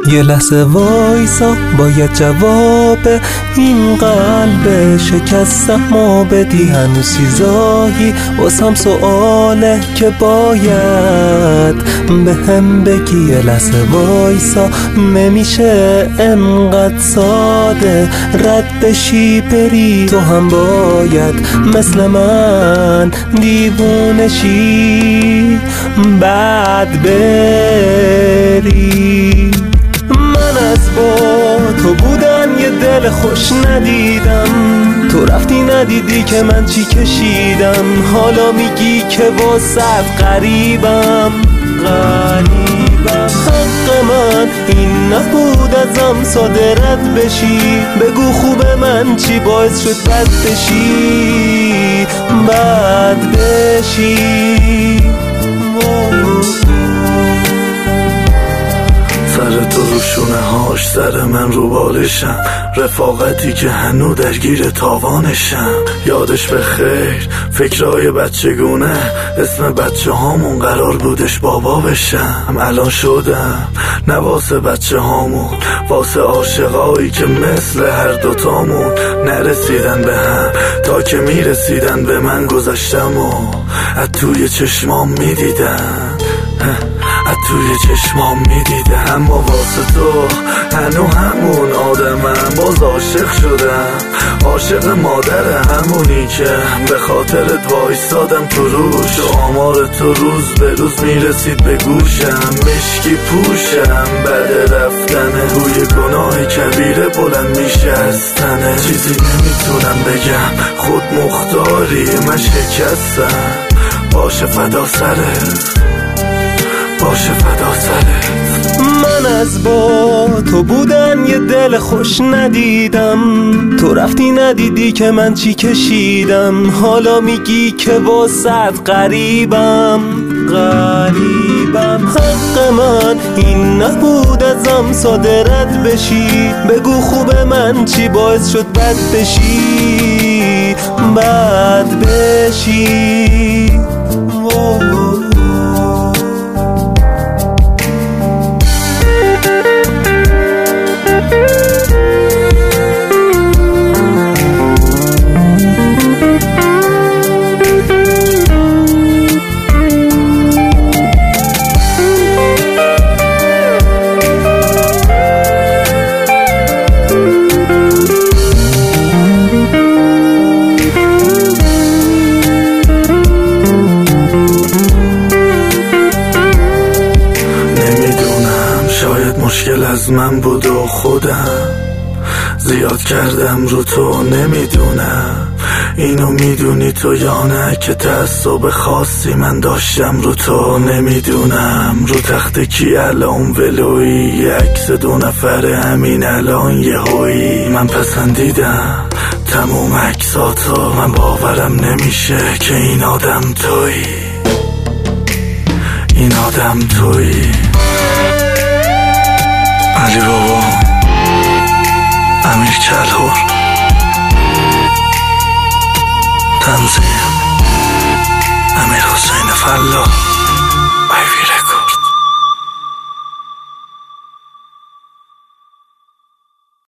یه لحظه وایسا، باید جواب این قلب شکستمو بدی. هنوز چیزایی واسم سواله که باید به هم بگی. یه لحظه وایسا، نمیشه انقدر ساده رد بشی بری. تو هم باید مثل من دیوونشی بعد بری. من از با تو بودن یه دل خوش ندیدم، تو رفتی ندیدی که من چی کشیدم. حالا میگی که واسه غریبم. حق من این نبود ازم ساده رد بشی. بگو خوبه من چی باعث شد بد بشی بد بشی. سر تو رو شونه هاش، سر من رو بالشم. رفاقتی که هنو درگیر تاوانشم. یادش به خیر فکرای بچگونه، اسم بچه هامون قرار بودش بابا بشم. الان شدم نه واسه بچه هامون، واسه عاشقایی که مثل هر دوتامون نرسیدن به هم تا که میرسیدن به من. گذشتم و از توی چشمام میدیدن، از توی چشمام میدیدم. اما واسه تو هنو همون آدمم، باز عاشق شدم. عاشق مادر همونی که به خاطرت وایسادم تو روش. و آمار تو روز به روز میرسید به گوشم. مشکی پوشم بعد رفتنه، روی گناه کبیره بلند میشه از تنه. چیزی نمیتونم بگم، خود مختاری من شکستم. باشه فدا سرت، باشه فدا سرت. من از با تو بودن یه دل خوش ندیدم، تو رفتی ندیدی که من چی کشیدم. حالا میگی که واسط غریبم. حق من این نبود ازم ساده رد بشی. بگو خوبه من چی باعث شد بد بشی بد بشی. مشکل از من بود و خودم زیاد کردم رو تو. نمیدونم اینو میدونی تو یا نه که تعصب خاصی من داشتم رو تو. نمیدونم رو تخت کی الان ولویی، عکس 2 نفر همین الان یهویی. من پسندیدم تموم عکساتو، من باورم نمیشه که این آدم تویی، این آدم تویی. علی بابا، امیر کلهر.